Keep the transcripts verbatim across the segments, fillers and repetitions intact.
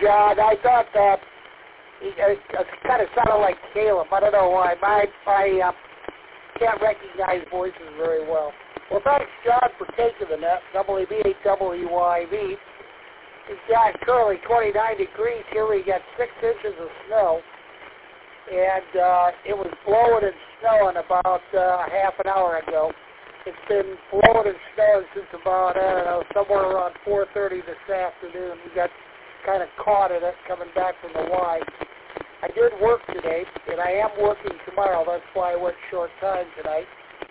John. I thought uh, it, it, it kind of sounded like Caleb. I don't know why. My, I uh, can't recognize voices very well. Well, thanks, John, for taking the net. W B eight W Y V. It's got currently twenty-nine degrees here. We got six inches of snow. And uh, it was blowing and snowing about uh, half an hour ago. It's been blowing and snowing since about, I don't know, somewhere around four thirty this afternoon. We got kind of caught in it coming back from the Y. I did work today, and I am working tomorrow. That's why I went short time tonight.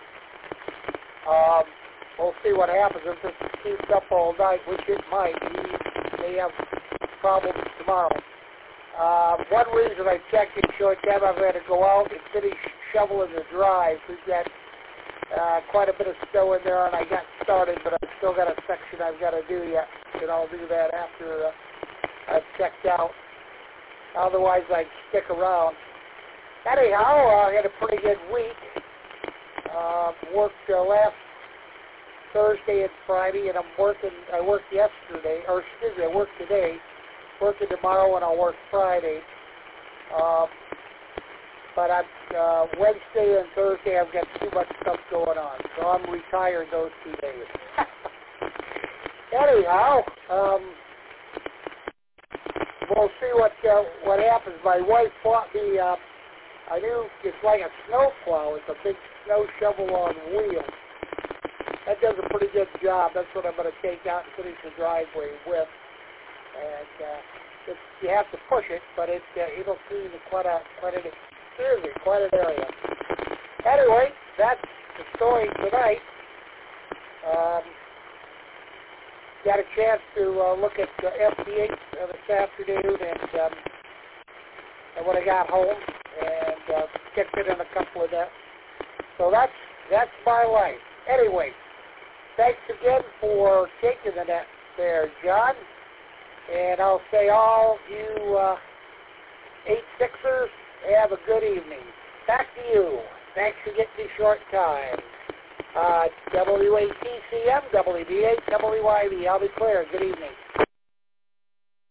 Um, we'll see what happens if this keeps up all night, which it might. We may have problems tomorrow. Uh, one reason I checked in short time, I've had to go out and finish shoveling the drive. We've got uh, quite a bit of snow in there, and I got started, but I've still got a section I've got to do yet, and I'll do that after uh, I've checked out. Otherwise, I'd stick around. Anyhow, uh, I had a pretty good week. Uh, worked uh, last Thursday and Friday, and I'm working. I worked yesterday, or excuse me, I worked today. Working tomorrow, and I'll work Friday. Um, but I'm, uh, Wednesday and Thursday, I've got too much stuff going on, so I'm retired those two days. Anyhow, um, we'll see what uh, what happens. My wife bought me uh, a new, it's like a snow plow. It's a big snow shovel on wheels. That does a pretty good job. That's what I'm going to take out and finish the driveway with. And uh, it's, you have to push it, but it uh, it'll clean quite a quite an excuse me, quite an area. Anyway, that's the story tonight. Um, got a chance to uh, look at uh, F D eight uh, this afternoon, and um, and when I got home, and uh, kicked it in a couple of nets. So that's that's my life. Anyway, thanks again for taking the net there, John. And I'll say all you uh, eight Sixers, have a good evening. Back to you. Thanks for getting me short time. Uh, W A T C M, W B eight W Y V. I'll be clear. Good evening.